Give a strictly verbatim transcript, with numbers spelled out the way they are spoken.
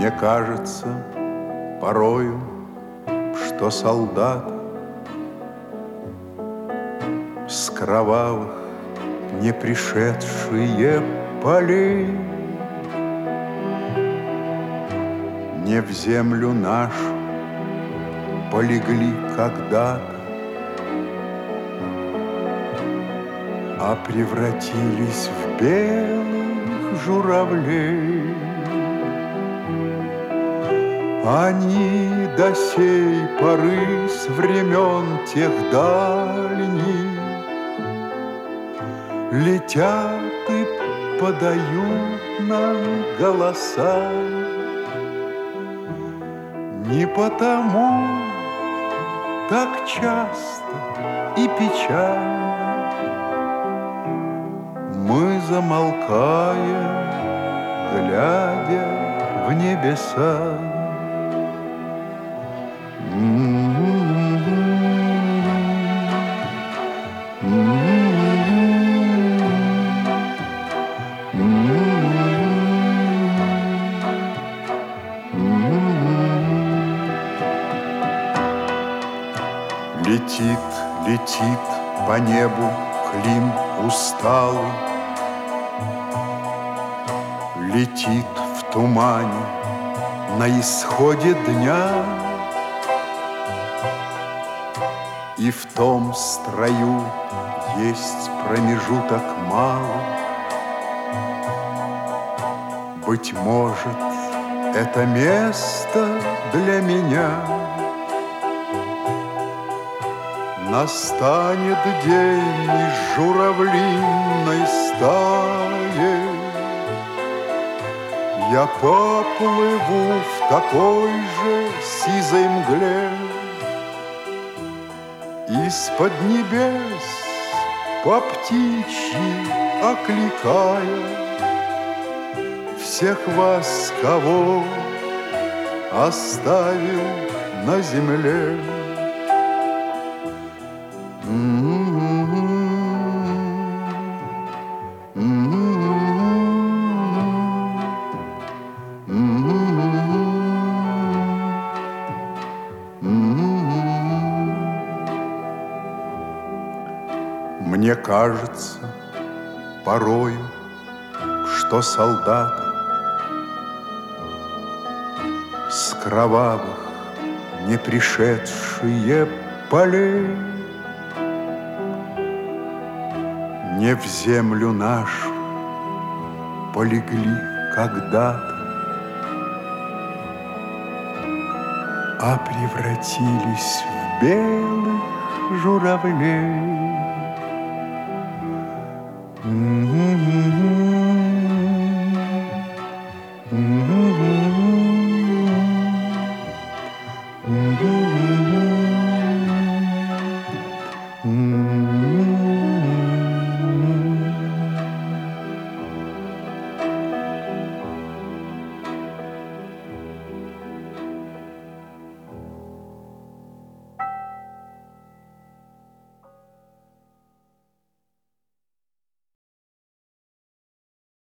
Мне кажется порою, что солдат с кровавых не пришедшие полей не в землю нашу полегли когда-то, а превратились в белых журавлей. Они до сей поры с времен тех дальних летят и подают нам голоса. Не потому так часто и печально мы замолкаем, глядя в небеса. Летит, летит по небу клин усталый, летит в тумане на исходе дня, и в том строю есть промежуток малый. Быть может, это место для меня. Настанет день из журавлиной стаи, я поплыву в такой же сизой мгле. Из-под небес по птичьи окликая всех вас, кого оставил на земле. Мне кажется порою, что солдаты с кровавых не пришедшие полей не в землю нашу полегли когда-то, а превратились в белых журавлей. Mm-hmm.